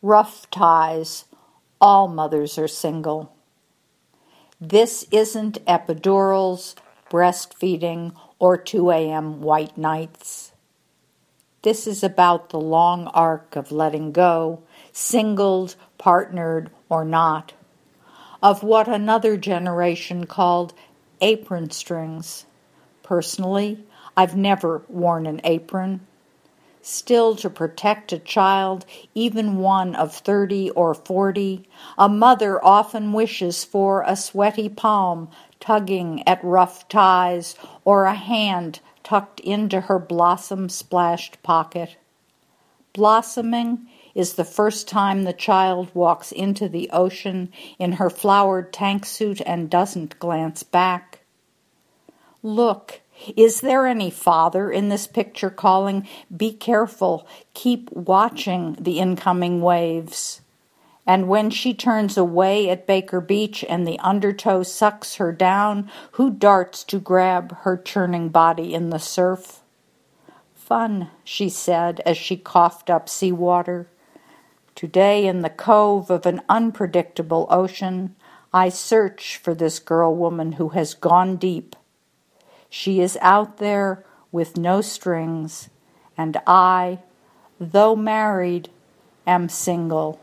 Rough ties. All mothers are single. This isn't epidurals, breastfeeding, or 2 a.m. white nights. This is about the long arc of letting go, singled, partnered, or not, of what another generation called apron strings. Personally, I've never worn an apron. Still, to protect a child, even one of 30 or 40, a mother often wishes for a sweaty palm tugging at rough ties or a hand tucked into her blossom-splashed pocket. Blossoming is the first time the child walks into the ocean in her flowered tank suit and doesn't glance back. Look, is there any father in this picture calling, "Be careful, keep watching the incoming waves"? And when she turns away at Baker Beach and the undertow sucks her down, who darts to grab her churning body in the surf? "Fun," she said as she coughed up seawater. Today in the cove of an unpredictable ocean, I search for this girl-woman who has gone deep. She is out there with no strings, and I, though married, am single.